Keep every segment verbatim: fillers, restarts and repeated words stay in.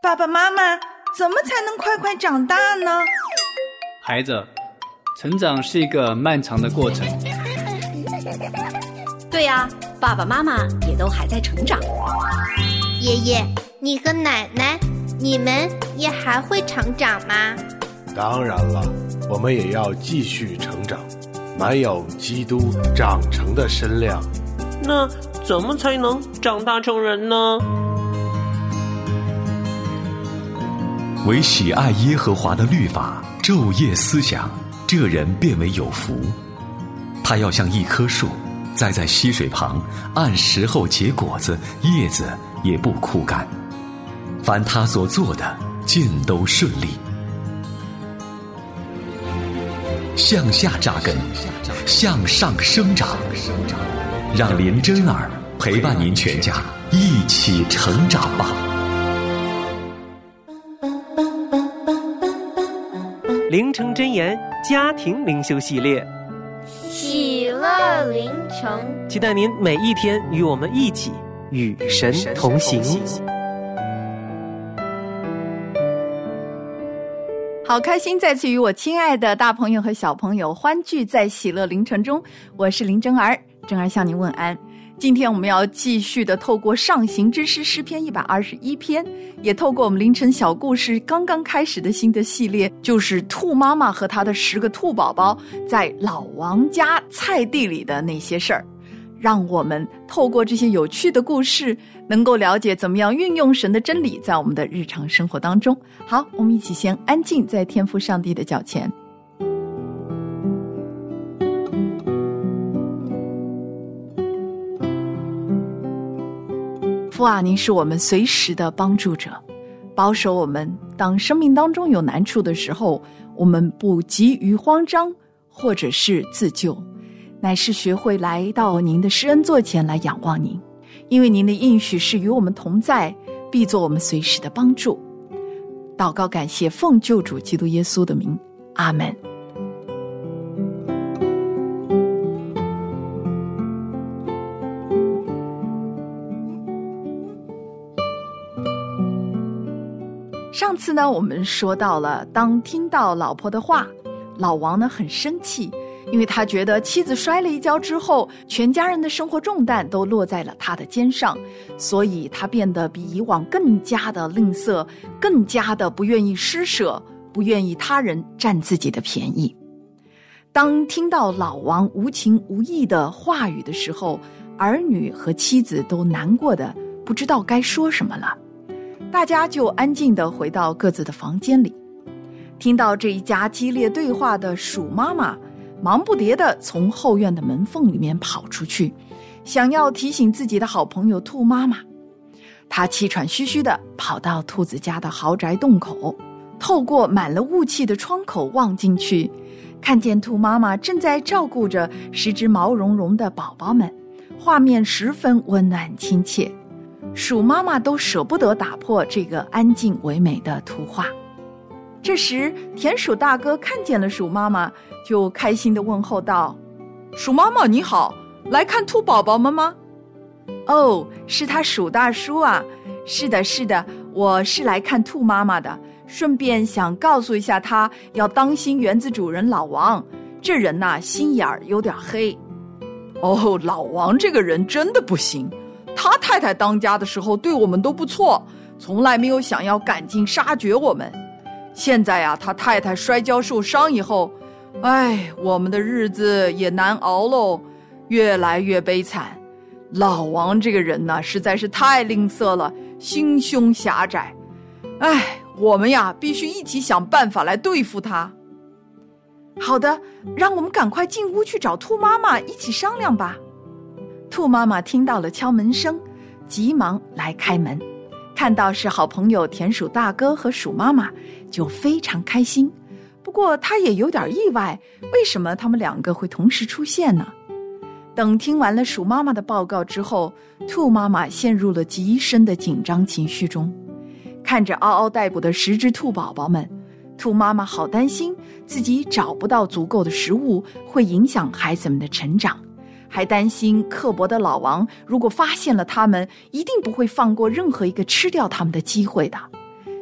爸爸妈妈，怎么才能快快长大呢？ 孩子，成长是一个漫长的过程。 对呀，爸爸妈妈也都还在成长。 爷爷，你和奶奶，你们也还会成长吗？ 当然了，我们也要继续成长，满有基督长成的身量。 那怎么才能长大成人呢？ 唯喜爱耶和华的律法，昼夜思想，这人便为有福。他要像一棵树，栽在溪水旁，按时候结果子，叶子也不枯干。凡他所做的，尽都顺利。向下扎根，向上生长，让林真儿陪伴您全家一起成长吧。 灵城真言家庭灵修系列， 喜乐灵城， 期待您每一天与我们一起与神同行。 好开心再次与我亲爱的大朋友和小朋友欢聚在喜乐灵城中，我是林真儿，真儿向您问安。今天我们要继续的透过上行之诗诗篇一百二十一篇，也透过我们凌晨小故事刚刚开始的新的系列，就是兔妈妈和她的十个兔宝宝在老王家菜地里的那些事儿，让我们透过这些有趣的故事能够了解怎么样运用神的真理在我们的日常生活当中。好，我们一起先安静在天父上帝的脚前。父啊，您是我们随时的帮助者，保守我们当生命当中有难处的时候，我们不急于慌张或者是自救，乃是学会来到您的施恩座前来仰望您，因为您的应许是与我们同在，必做我们随时的帮助。祷告感谢，奉救主基督耶稣的名，阿们。上次呢，我们说到了，当听到老婆的话，老王呢很生气，因为他觉得妻子摔了一跤之后，全家人的生活重担都落在了他的肩上，所以他变得比以往更加的吝啬，更加的不愿意施舍，不愿意他人占自己的便宜。当听到老王无情无义的话语的时候，儿女和妻子都难过的不知道该说什么了。大家就安静地回到各自的房间里。听到这一家激烈对话的鼠妈妈忙不迭地从后院的门缝里面跑出去，想要提醒自己的好朋友兔妈妈。她气喘吁吁地跑到兔子家的豪宅洞口，透过满了雾气的窗口望进去，看见兔妈妈正在照顾着十只毛茸茸的宝宝们，画面十分温暖亲切。鼠妈妈都舍不得打破这个安静唯美的图画。这时田鼠大哥看见了鼠妈妈，就开心地问候道：鼠妈妈你好，来看兔宝宝们吗？哦，是他鼠大叔啊。是的是的，我是来看兔妈妈的，顺便想告诉一下他要当心园子主人老王，这人呐、啊、心眼儿有点黑。哦，老王这个人真的不行，他太太当家的时候对我们都不错，从来没有想要赶尽杀绝我们。现在啊，他太太摔跤受伤以后，哎，我们的日子也难熬喽，越来越悲惨。老王这个人呢，实在是太吝啬了，心胸狭窄。哎，我们呀，必须一起想办法来对付他。好的，让我们赶快进屋去找兔妈妈一起商量吧。兔妈妈听到了敲门声，急忙来开门，看到是好朋友田鼠大哥和鼠妈妈，就非常开心。不过她也有点意外，为什么他们两个会同时出现呢？等听完了鼠妈妈的报告之后，兔妈妈陷入了极深的紧张情绪中。看着嗷嗷待哺的十只兔宝宝们，兔妈妈好担心自己找不到足够的食物，会影响孩子们的成长，还担心刻薄的老王如果发现了他们，一定不会放过任何一个吃掉他们的机会的。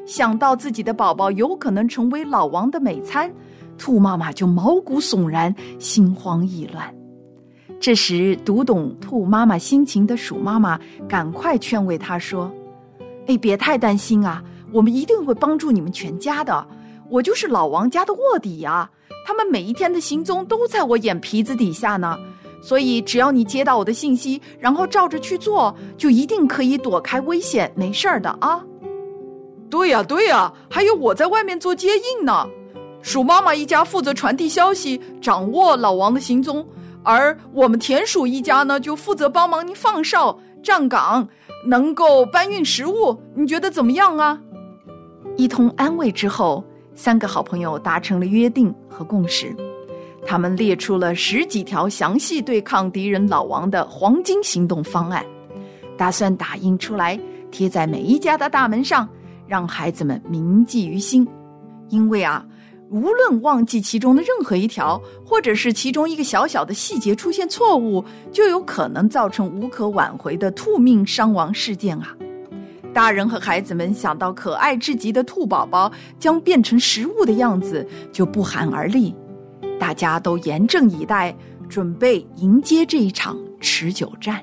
想到自己的宝宝有可能成为老王的美餐，兔妈妈就毛骨悚然，心慌意乱。这时读懂兔妈妈心情的鼠妈妈赶快劝慰她说，哎，别太担心啊，我们一定会帮助你们全家的。我就是老王家的卧底啊，他们每一天的行踪都在我眼皮子底下呢，所以只要你接到我的信息，然后照着去做，就一定可以躲开危险，没事儿的啊。对呀对呀，还有我在外面做接应呢。鼠妈妈一家负责传递消息，掌握老王的行踪，而我们田鼠一家呢，就负责帮忙您放哨、站岗，能够搬运食物。你觉得怎么样啊？一通安慰之后，三个好朋友达成了约定和共识。他们列出了十几条详细对抗敌人老王的黄金行动方案，打算打印出来贴在每一家的大门上，让孩子们铭记于心。因为啊，无论忘记其中的任何一条，或者是其中一个小小的细节出现错误，就有可能造成无可挽回的兔命伤亡事件啊。大人和孩子们想到可爱至极的兔宝宝将变成食物的样子，就不寒而栗。大家都严阵以待，准备迎接这一场持久战。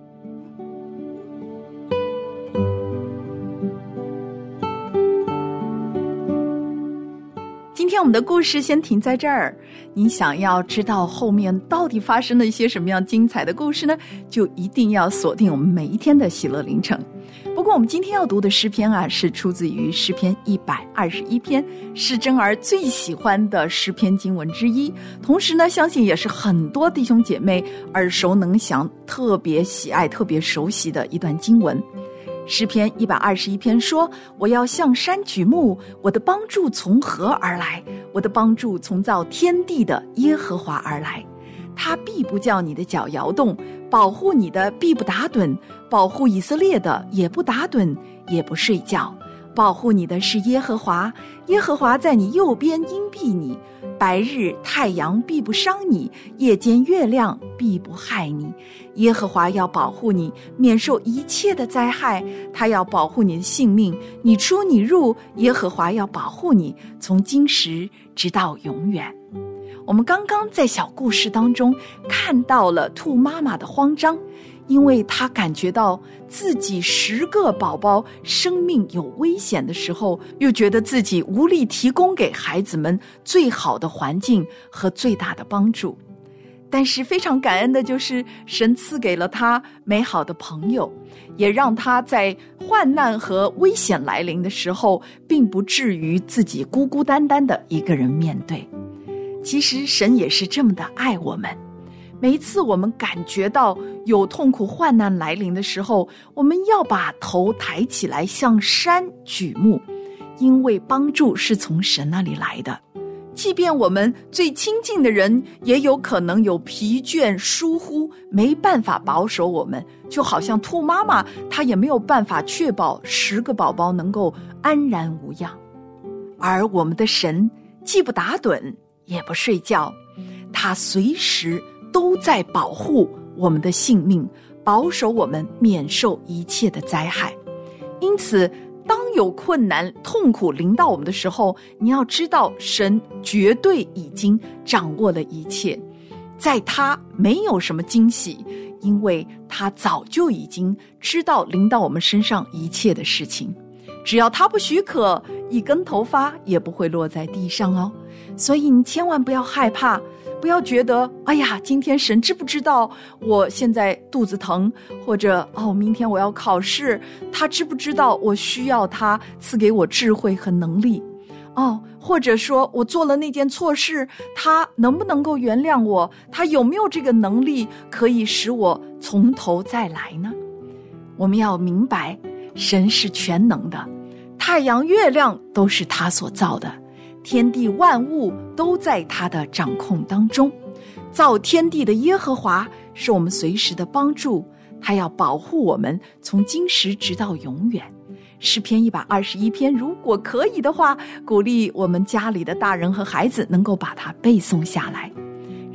今天我们的故事先停在这儿，你想要知道后面到底发生了一些什么样精彩的故事呢？就一定要锁定我们每一天的喜乐凌晨。不过我们今天要读的诗篇啊，是出自于诗篇一百二十一篇，是珍儿最喜欢的诗篇经文之一，同时呢，相信也是很多弟兄姐妹耳熟能详、特别喜爱、特别熟悉的一段经文。诗篇一百二十一篇说，我要向山举目，我的帮助从何而来？我的帮助从造天地的耶和华而来。他必不叫你的脚摇动，保护你的必不打盹，保护以色列的也不打盹，也不睡觉。保护你的是耶和华，耶和华在你右边荫庇你，白日太阳必不伤你，夜间月亮必不害你。耶和华要保护你，免受一切的灾害，他要保护你的性命，你出你入，耶和华要保护你，从今时直到永远。我们刚刚在小故事当中看到了兔妈妈的慌张，因为她感觉到自己十个宝宝生命有危险的时候，又觉得自己无力提供给孩子们最好的环境和最大的帮助。但是非常感恩的就是神赐给了他美好的朋友，也让他在患难和危险来临的时候，并不至于自己孤孤单单的一个人面对。其实神也是这么的爱我们，每一次我们感觉到有痛苦患难来临的时候，我们要把头抬起来向山举目，因为帮助是从神那里来的。即便我们最亲近的人也有可能有疲倦疏忽，没办法保守我们，就好像兔妈妈她也没有办法确保十个宝宝能够安然无恙。而我们的神既不打盹也不睡觉，他随时都在保护我们的性命，保守我们免受一切的灾害。因此当有困难痛苦临到我们的时候，你要知道神绝对已经掌握了一切，在他没有什么惊喜，因为他早就已经知道临到我们身上一切的事情。只要他不许可，一根头发也不会落在地上哦。所以你千万不要害怕，不要觉得哎呀，今天神知不知道我现在肚子疼，或者哦，明天我要考试，他知不知道我需要他赐给我智慧和能力哦，或者说我做了那件错事，他能不能够原谅我，他有没有这个能力可以使我从头再来呢？我们要明白神是全能的，太阳月亮都是他所造的，天地万物都在他的掌控当中。造天地的耶和华是我们随时的帮助，他要保护我们从今时直到永远。诗篇一百二十一篇，如果可以的话，鼓励我们家里的大人和孩子能够把它背诵下来。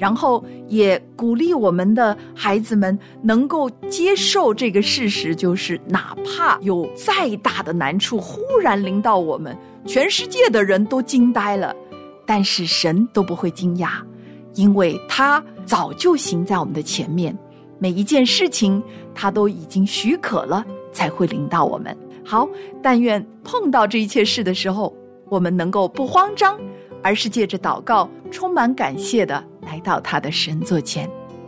然后也鼓励我们的孩子们能够接受这个事实，就是哪怕有再大的难处忽然临到我们，全世界的人都惊呆了，但是神都不会惊讶，因为他早就行在我们的前面，每一件事情他都已经许可了才会临到我们。好，但愿碰到这一切事的时候，我们能够不慌张，而是借着祷告充满感谢的来到他的神座前。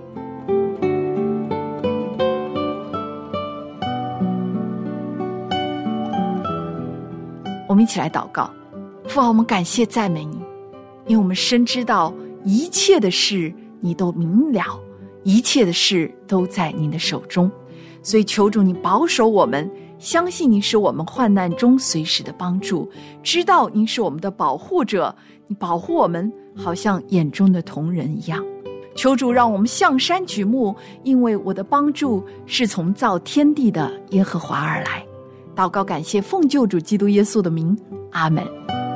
我们一起来祷告。父啊，我们感谢赞美你，因为我们深知道一切的事你都明了，一切的事都在你的手中，所以求主你保守我们，相信您是我们患难中随时的帮助，知道您是我们的保护者，你保护我们好像眼中的瞳人一样。求主让我们向山举目，因为我的帮助是从造天地的耶和华而来。祷告感谢奉救主基督耶稣的名，阿们。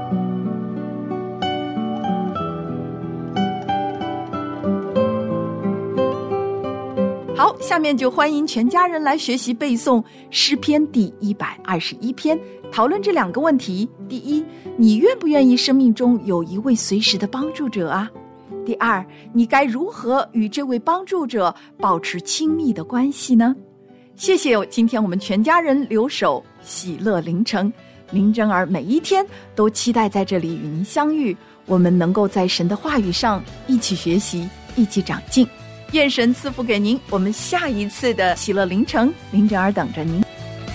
好，下面就欢迎全家人来学习背诵诗篇第一百二十一篇，讨论这两个问题。第一，你愿不愿意生命中有一位随时的帮助者啊？第二，你该如何与这位帮助者保持亲密的关系呢？谢谢今天我们全家人留守喜乐灵城，林真儿每一天都期待在这里与您相遇，我们能够在神的话语上一起学习，一起长进。愿神赐福给您，我们下一次的喜乐灵城，林真儿等着您。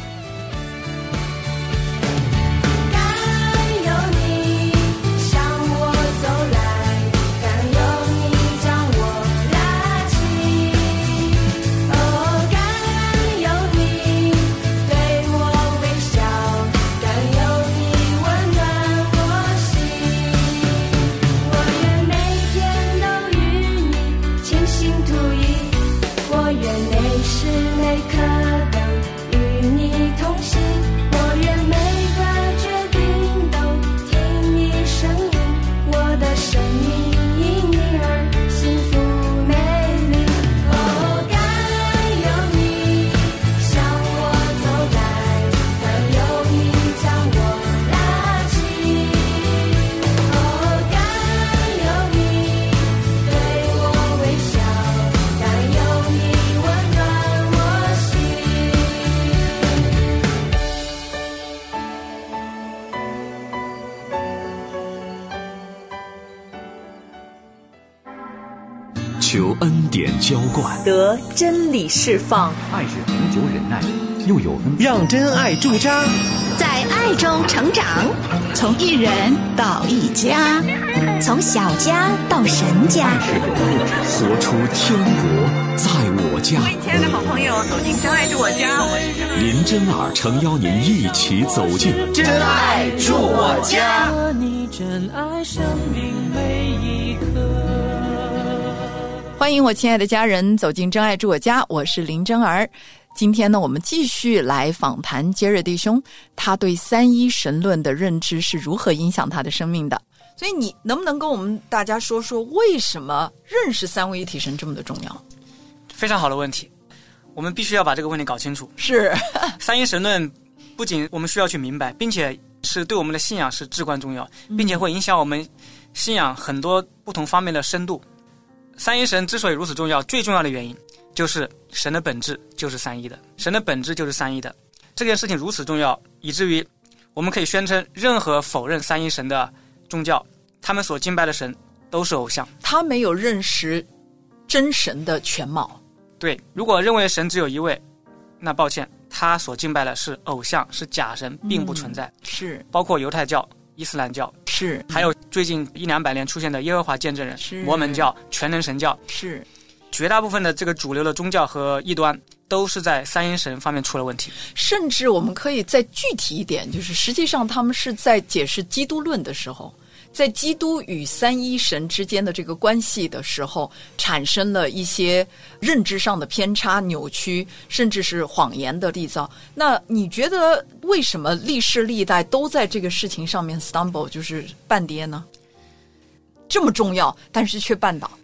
求恩典浇灌， 得真理释放， 爱是恒久忍耐，又有恩， 让真爱驻扎， 在爱中成长， 从一人到一家， 从小家到神家， 活出天国在我家。 欢迎亲爱的好朋友走进真爱住我家，我是林真儿诚邀您一起走进真爱住我家。 你真爱生命每一刻。 欢迎我亲爱的家人走进真爱住我家，我是林真儿。今天呢，我们继续来访谈杰瑞弟兄，他对三一神论的认知是如何影响他的生命的。所以你能不能跟我们大家说说，为什么认识三位一体神这么的重要？ 非常好的问题，我们必须要把这个问题搞清楚。 是三一神论不仅我们需要去明白，并且是对我们的信仰是至关重要，并且会影响我们信仰很多不同方面的深度。三一神之所以如此重要，最重要的原因就是神的本质就是三一的，神的本质就是三一的。这件事情如此重要，以至于我们可以宣称，任何否认三一神的宗教，他们所敬拜的神都是偶像， 他没有认识真神的全貌。 对，如果认为神只有一位，那抱歉，他所敬拜的是偶像，是假神，并不存在。 嗯、是包括犹太教、伊斯兰教， 是还有最近一两百年出现的耶和华见证人、摩门教、全能神教， 是绝大部分的这个主流的宗教和异端都是在三一神方面出了问题。 甚至我们可以再具体一点，就是实际上他们是在解释基督论的时候，在基督与三一神之间的这个关系的时候，产生了一些认知上的偏差、扭曲，甚至是谎言的缔造。那你觉得为什么历世历代都在这个事情上面 stumble， 就是半跌呢？这么重要，但是却绊倒。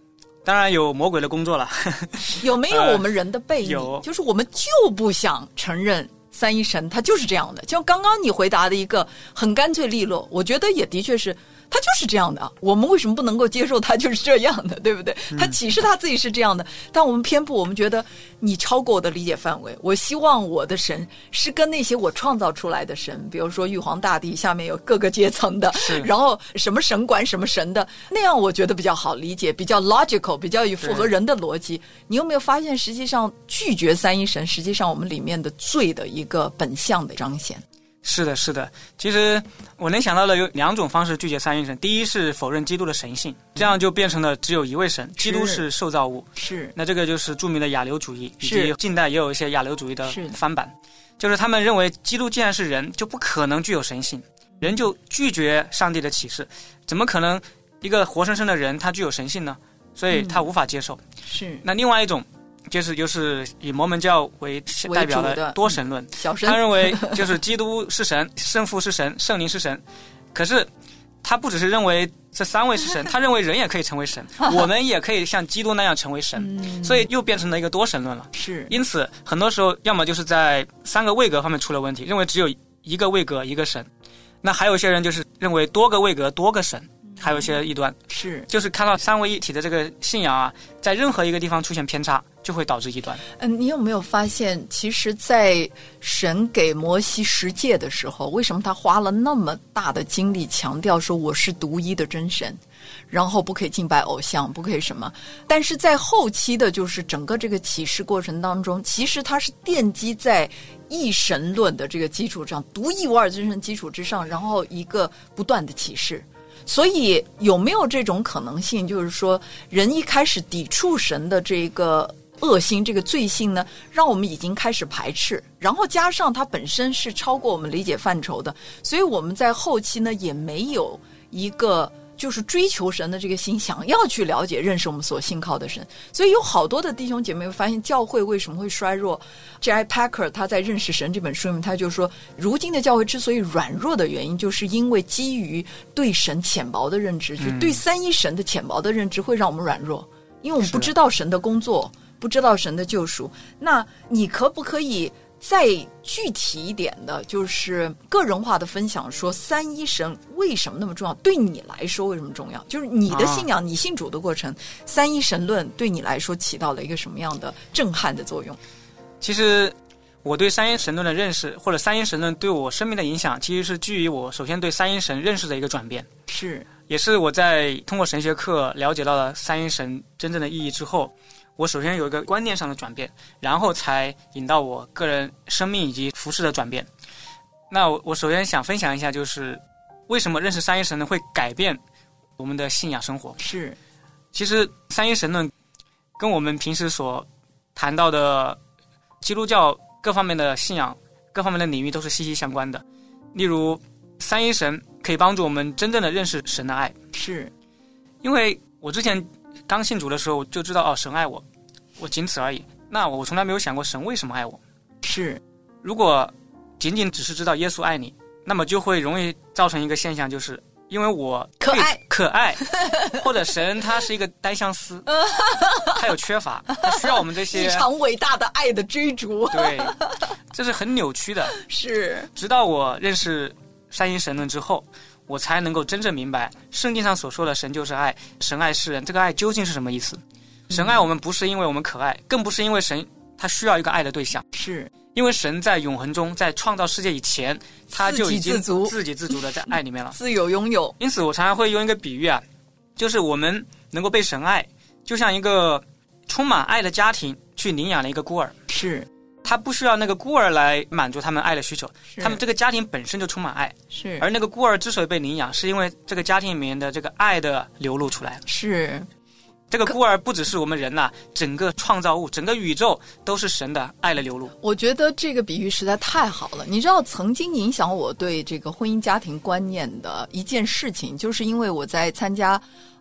当然有魔鬼的工作了。 有没有我们人的悖逆、 呃、有， 就是我们就不想承认三一神他就是这样的。就刚刚你回答的一个很干脆利落，我觉得也的确是他就是这样的，我们为什么不能够接受他就是这样的，对不对？他启示他自己是这样的、嗯、但我们偏不，我们觉得你超过我的理解范围，我希望我的神是跟那些我创造出来的神，比如说玉皇大帝下面有各个阶层的，然后什么神管什么神的，那样我觉得比较好理解，比较 logical， 比较符合人的逻辑。你有没有发现实际上拒绝三一神实际上我们里面的罪的一个本相的彰显？ 是的，是的。其实我能想到的有两种方式拒绝三一神。第一是否认基督的神性，这样就变成了只有一位神，基督是受造物。 是。那这个就是著名的亚流主义，以及近代也有一些亚流主义的翻版，就是他们认为基督既然是人，就不可能具有神性，人就拒绝上帝的启示，怎么可能一个活生生的人他具有神性呢？所以他无法接受。嗯、 是。 那另外一种。就是就是以摩门教为代表的多神论， 小神他认为就是基督是神，圣父是神，圣灵是神。可是他不只是认为这三位是神，他认为人也可以成为神，我们也可以像基督那样成为神，嗯、所以又变成了一个多神论了。 是， 因此很多时候要么就是在三个位格方面出了问题，认为只有一个位格一个神。那还有一些人就是认为多个位格多个神。还有一些异端， 是就是看到三位一体的这个信仰啊，在任何一个地方出现偏差，就会导致异端。 嗯，你有没有发现，其实，在神给摩西十诫的时候，为什么他花了那么大的精力强调说我是独一的真神，然后不可以敬拜偶像，不可以什么？但是在后期的，就是整个这个启示过程当中，其实它是奠基在一神论的这个基础上，独一无二真神基础之上，然后一个不断的启示。所以有没有这种可能性，就是说人一开始抵触神的这个恶心，这个罪性呢，让我们已经开始排斥，然后加上它本身是超过我们理解范畴的，所以我们在后期呢也没有一个就是追求神的这个心，想要去了解认识我们所信靠的神。所以有好多的弟兄姐妹会发现教会为什么会衰弱。 J I Packer 他在认识神这本书里面他就说，如今的教会之所以软弱的原因，就是因为基于对神浅薄的认知，就对三一神的浅薄的认知会让我们软弱，因为我们不知道神的工作，不知道神的救赎。那你可不可以再具体一点的，就是个人化的分享，说三一神为什么那么重要，对你来说为什么重要，就是你的信仰、啊、你信主的过程，三一神论对你来说起到了一个什么样的震撼的作用？ 其实我对三一神论的认识，或者三一神论对我生命的影响，其实是基于我首先对三一神认识的一个转变， 是也是我在通过神学课了解到了三一神真正的意义之后，我首先有一个观念上的转变，然后才引到我个人生命以及服事的转变。那我首先想分享一下，就是为什么认识三一神论会改变我们的信仰生活。 是， 其实三一神论跟我们平时所谈到的基督教各方面的信仰、各方面的领域都是息息相关的。例如，三一神可以帮助我们真正的认识神的爱。 是， 因为我之前刚信主的时候就知道，哦，神爱我，我仅此而已。那我从来没有想过神为什么爱我。 是， 如果仅仅只是知道耶稣爱你，那么就会容易造成一个现象，就是因为我可爱可爱，或者神他是一个单相思，他有缺乏，他需要我们这些异常伟大的爱的追逐。 对，这是很扭曲的。 是， 直到我认识三一神论之后，我才能够真正明白圣经上所说的神就是爱，神爱世人，这个爱究竟是什么意思。神爱我们不是因为我们可爱，更不是因为神他需要一个爱的对象， 是因为神在永恒中，在创造世界以前，他就已经自给自足自给自足的在爱里面了， 自有拥有。 因此我常常会用一个比喻啊，就是我们能够被神爱，就像一个充满爱的家庭去领养了一个孤儿， 是他不需要那个孤儿来满足他们爱的需求，他们这个家庭本身就充满爱， 是而那个孤儿之所以被领养，是因为这个家庭里面的这个爱的流露出来了。 是这个孤儿不只是我们人呐、啊，整个创造物，整个宇宙都是神的爱的流露。 我觉得这个比喻实在太好了。你知道，曾经影响我对这个婚姻家庭观念的一件事情，就是因为我在参加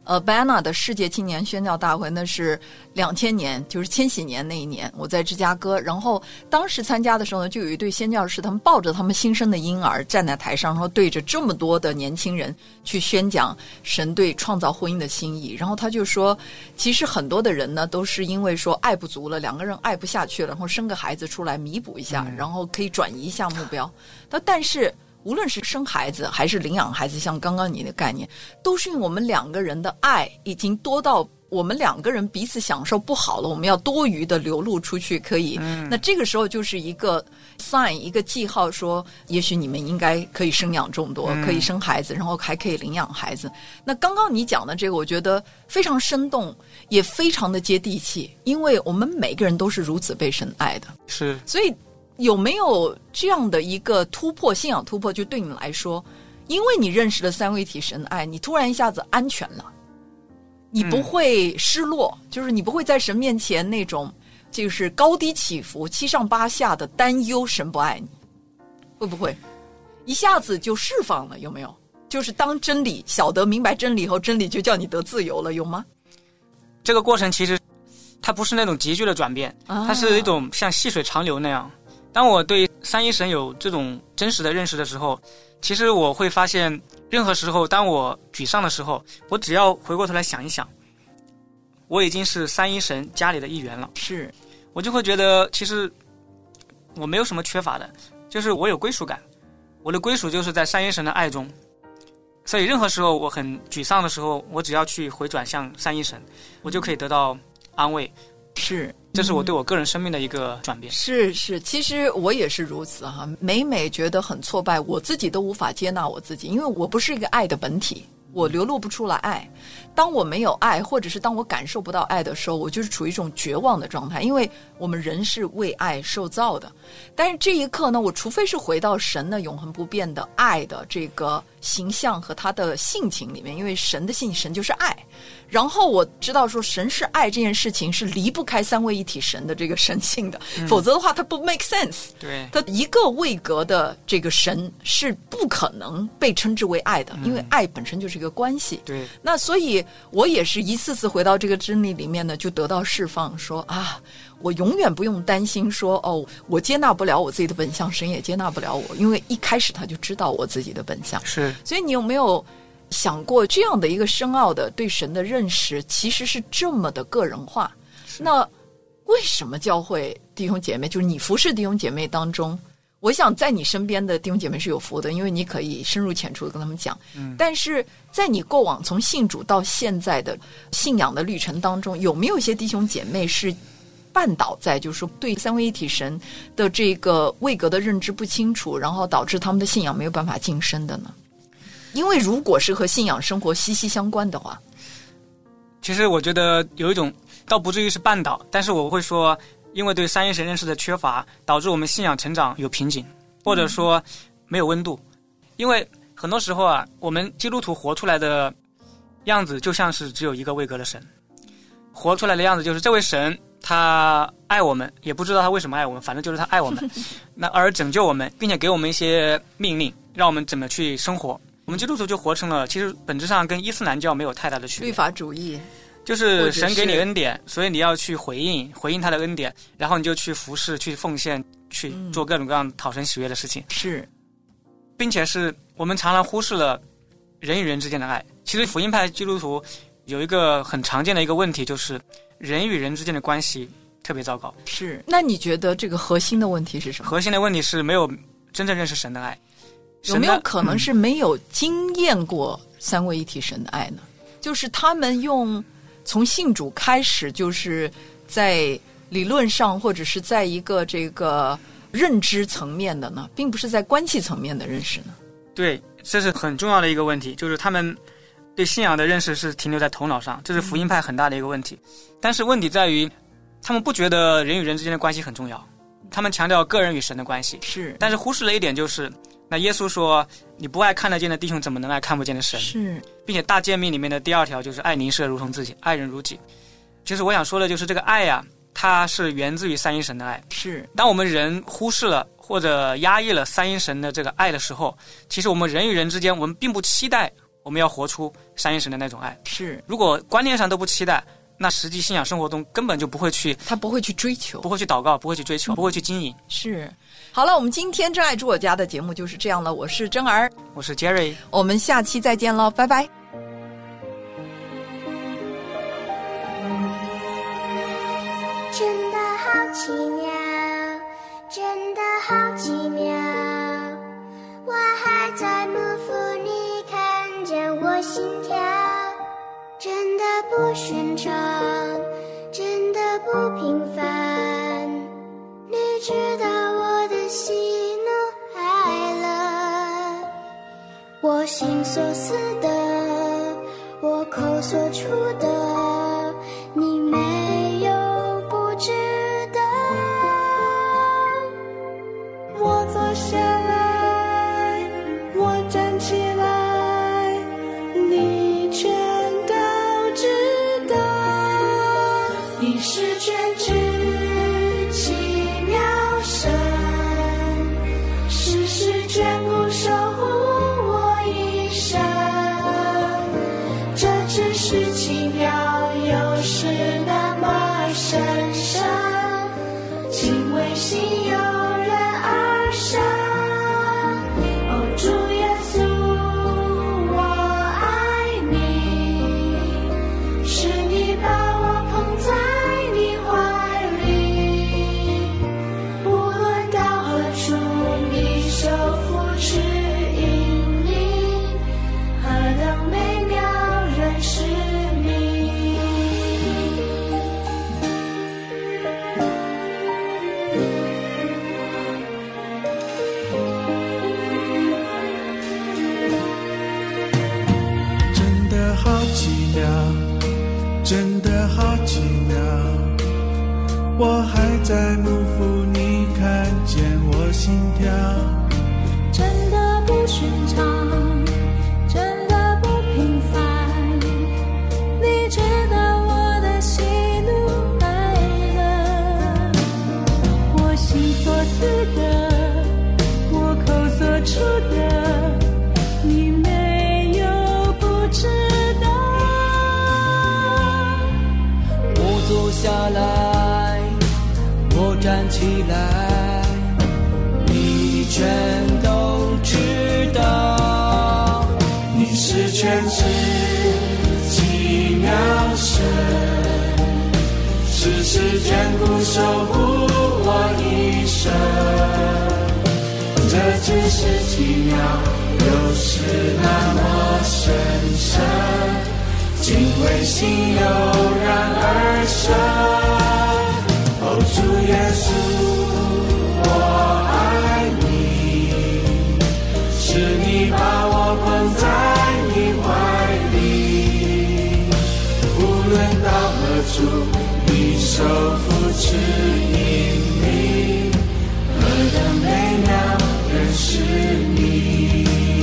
呃 B A N A 的世界青年宣教大会，那是两千年，就是千禧年那一年，我在芝加哥，然后当时参加的时候呢，就有一对宣教士，他们抱着他们新生的婴儿站在台上，然后对着这么多的年轻人去宣讲神对创造婚姻的心意。然后他就说，其实很多的人呢都是因为说爱不足了，两个人爱不下去了，然后生个孩子出来弥补一下，然后可以转移一下目标。但是无论是生孩子还是领养孩子，像刚刚你的概念，都是因为我们两个人的爱已经多到我们两个人彼此享受不好了，我们要多余的流露出去，可以、嗯、那这个时候就是一个 sign 一个记号，说也许你们应该可以生养众多、嗯、可以生孩子，然后还可以领养孩子。那刚刚你讲的这个我觉得非常生动，也非常的接地气，因为我们每个人都是如此被神爱的。 是， 所以有没有这样的一个突破，信仰突破，就对你来说，因为你认识了三位一体神的爱，你突然一下子安全了，你不会失落、嗯、就是你不会在神面前那种就是高低起伏七上八下的担忧神不爱你，会不会一下子就释放了？有没有？就是当真理晓得明白真理后，真理就叫你得自由了，有吗？ 这个过程其实它不是那种急剧的转变、啊、它是一种像细水长流那样。当我对三一神有这种真实的认识的时候，其实我会发现，任何时候当我沮丧的时候，我只要回过头来想一想，我已经是三一神家里的一员了， 是我就会觉得其实我没有什么缺乏的，就是我有归属感，我的归属就是在三一神的爱中。所以任何时候我很沮丧的时候，我只要去回转向三一神，我就可以得到安慰。 是， 这是我对我个人生命的一个转变。 是是，其实我也是如此哈。每每觉得很挫败，我自己都无法接纳我自己，因为我不是一个爱的本体，我流露不出来爱。当我没有爱，或者是当我感受不到爱的时候，我就是处于一种绝望的状态，因为我们人是为爱受造的。但是这一刻呢，我除非是回到神的永恒不变的爱的这个形象和他的性情里面，因为神的性神就是爱。然后我知道说神是爱这件事情是离不开三位一体神的这个神性的、嗯、否则的话它不 make sense。 对， 它一个位格的这个神是不可能被称之为爱的、嗯、因为爱本身就是一个关系。 对， 那所以我也是一次次回到这个真理里面呢，就得到释放，说啊，我永远不用担心说哦，我接纳不了我自己的本相，神也接纳不了我，因为一开始他就知道我自己的本相。 是， 所以你有没有想过这样的一个深奥的对神的认识其实是这么的个人化？那为什么教会弟兄姐妹，就是你服侍弟兄姐妹当中，我想在你身边的弟兄姐妹是有福的，因为你可以深入浅出的跟他们讲、嗯、但是在你过往从信主到现在的信仰的旅程当中，有没有一些弟兄姐妹是绊倒在就是说对三位一体神的这个位格的认知不清楚，然后导致他们的信仰没有办法晋升的呢？因为如果是和信仰生活息息相关的话， 其实我觉得有一种倒不至于是绊倒，但是我会说因为对三一神认识的缺乏，导致我们信仰成长有瓶颈，或者说没有温度、嗯、因为很多时候啊，我们基督徒活出来的样子就像是只有一个位格的神，活出来的样子就是这位神他爱我们，也不知道他为什么爱我们，反正就是他爱我们那而拯救我们，并且给我们一些命令让我们怎么去生活。我们基督徒就活成了其实本质上跟伊斯兰教没有太大的区别， 律法主义， 就是神给你恩典，所以你要去回应回应他的恩典，然后你就去服侍去奉献去做各种各样讨神喜悦的事情、 嗯、是， 并且是我们常常忽视了人与人之间的爱。其实福音派基督徒有一个很常见的一个问题，就是人与人之间的关系特别糟糕。 是，那你觉得这个核心的问题是什么？ 核心的问题是没有真正认识神的爱。 有没有可能是没有经验过三位一体神的爱呢？就是他们用从信主开始，就是在理论上或者是在一个这个认知层面的呢，并不是在关系层面的认识呢？ 对，这是很重要的一个问题，就是他们对信仰的认识是停留在头脑上，这是福音派很大的一个问题、嗯、但是问题在于他们不觉得人与人之间的关系很重要，他们强调个人与神的关系， 是， 但是忽视了一点，就是那耶稣说你不爱看得见的弟兄怎么能爱看不见的神， 是， 并且大诫命里面的第二条就是爱邻舍如同自己，爱人如己。其实我想说的就是这个爱呀、啊，它是源自于三一神的爱。 是， 当我们人忽视了或者压抑了三一神的这个爱的时候，其实我们人与人之间，我们并不期待我们要活出三一神的那种爱。 是， 如果观念上都不期待，那实际信仰生活中根本就不会去， 他不会去追求， 不会去祷告，不会去追求，嗯、不会去经营。 是，好了，我们今天真爱住我家的节目就是这样了。我是珍儿， 我是 Jerry， 我们下期再见喽，拜拜。 真的好奇妙，真的好奇妙，我还在幕府里看见我心跳，真的不寻常，真的不平凡，你知道我的喜怒哀乐，我心所思的，我口所出的，你没有不知道。我坐下来，我站起来，你全都知道。你是全知奇妙神，时时眷顾守护我一生。这只是奇妙，又是那么神圣，敬畏心由人而生。哦，主耶稣，我爱你，是你把我捧在你怀里，无论到何处，你手扶持引领，何等美妙认识你。 真的好奇妙，真的好奇妙，我还在幕府你看见我心跳， 真的不寻常，真的不平凡，你知道我的喜怒哀乐，我心所思的，我口所出的，你没有不知道。 我坐下来，我站起来，你全都知道。你是全知奇妙神，时时眷顾守护我一生。这只是奇妙，又是那么神圣，敬畏心油然而生。哦，主耶稣，我爱你，是你把我捧在你怀里，无论到何处，你手扶持引领，何等美妙认识你。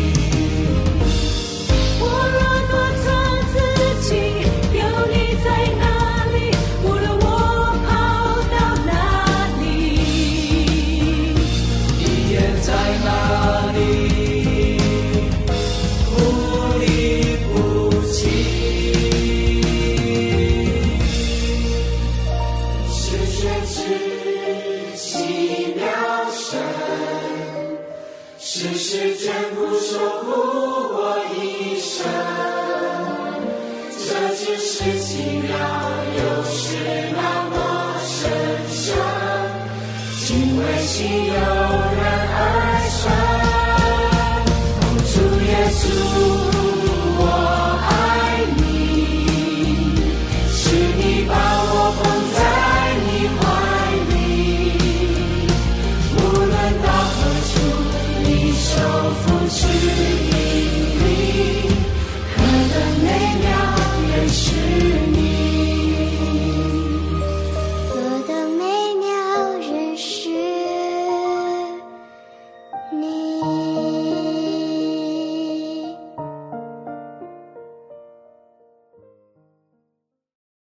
我若多藏自己，有你在哪里？无论我跑到哪里， 你也在哪里，不离不弃。是全知奇妙神，时时眷顾守护我一生。这只是奇妙，又是那么神圣，敬畏心油然而生。哦，主耶稣，